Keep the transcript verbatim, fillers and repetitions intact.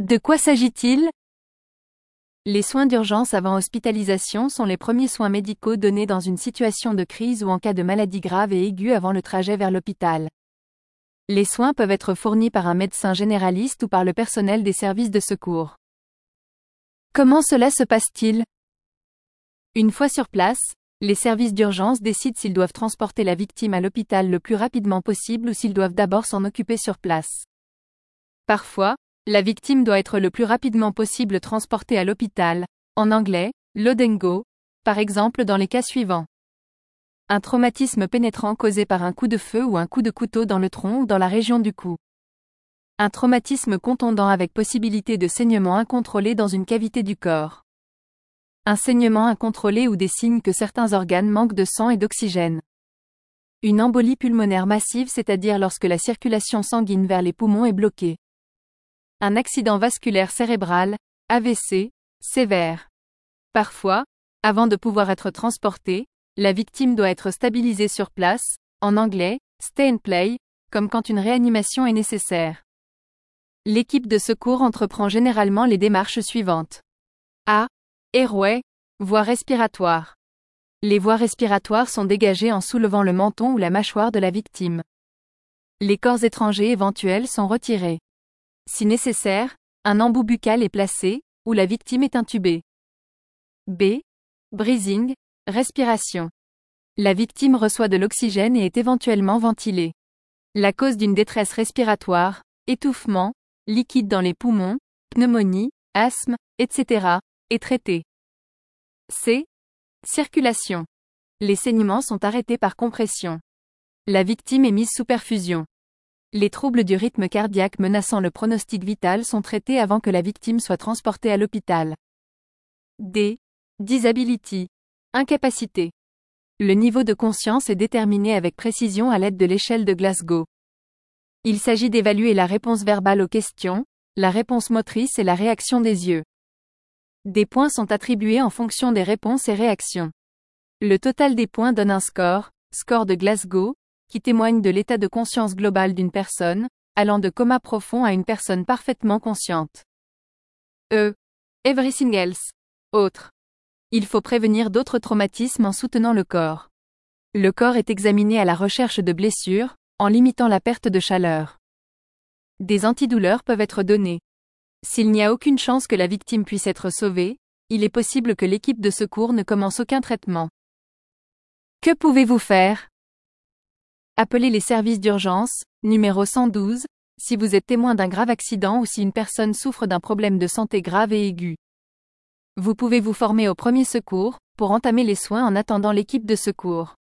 De quoi s'agit-il? Les soins d'urgence avant hospitalisation sont les premiers soins médicaux donnés dans une situation de crise ou en cas de maladie grave et aiguë avant le trajet vers l'hôpital. Les soins peuvent être fournis par un médecin généraliste ou par le personnel des services de secours. Comment cela se passe-t-il? Une fois sur place, les services d'urgence décident s'ils doivent transporter la victime à l'hôpital le plus rapidement possible ou s'ils doivent d'abord s'en occuper sur place. Parfois, la victime doit être le plus rapidement possible transportée à l'hôpital, en anglais, load and go, par exemple dans les cas suivants. Un traumatisme pénétrant causé par un coup de feu ou un coup de couteau dans le tronc ou dans la région du cou. Un traumatisme contondant avec possibilité de saignement incontrôlé dans une cavité du corps. Un saignement incontrôlé ou des signes que certains organes manquent de sang et d'oxygène. Une embolie pulmonaire massive, c'est-à-dire lorsque la circulation sanguine vers les poumons est bloquée. Un accident vasculaire cérébral, A V C, sévère. Parfois, avant de pouvoir être transportée, la victime doit être stabilisée sur place, en anglais, stay and play, comme quand une réanimation est nécessaire. L'équipe de secours entreprend généralement les démarches suivantes. A. Airway, voie respiratoire. Les voies respiratoires sont dégagées en soulevant le menton ou la mâchoire de la victime. Les corps étrangers éventuels sont retirés. Si nécessaire, un embout buccal est placé, ou la victime est intubée. B. Breathing, respiration. La victime reçoit de l'oxygène et est éventuellement ventilée. La cause d'une détresse respiratoire, étouffement, liquide dans les poumons, pneumonie, asthme, et cetera, est traitée. C. Circulation. Les saignements sont arrêtés par compression. La victime est mise sous perfusion. Les troubles du rythme cardiaque menaçant le pronostic vital sont traités avant que la victime soit transportée à l'hôpital. D. Disability. Incapacité. Le niveau de conscience est déterminé avec précision à l'aide de l'échelle de Glasgow. Il s'agit d'évaluer la réponse verbale aux questions, la réponse motrice et la réaction des yeux. Des points sont attribués en fonction des réponses et réactions. Le total des points donne un score, score de Glasgow, qui témoigne de l'état de conscience global d'une personne, allant de coma profond à une personne parfaitement consciente. E. Everything else. Autre. Il faut prévenir d'autres traumatismes en soutenant le corps. Le corps est examiné à la recherche de blessures, en limitant la perte de chaleur. Des antidouleurs peuvent être donnés. S'il n'y a aucune chance que la victime puisse être sauvée, il est possible que l'équipe de secours ne commence aucun traitement. Que pouvez-vous faire? Appelez les services d'urgence, numéro cent douze, si vous êtes témoin d'un grave accident ou si une personne souffre d'un problème de santé grave et aigu. Vous pouvez vous former au premier secours, pour entamer les soins en attendant l'équipe de secours.